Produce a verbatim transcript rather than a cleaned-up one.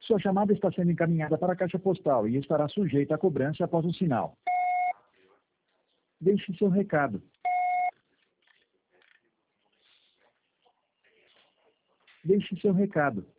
Sua chamada está sendo encaminhada para a caixa postal e estará sujeita a cobrança após o sinal. Deixe seu recado. Deixe seu recado.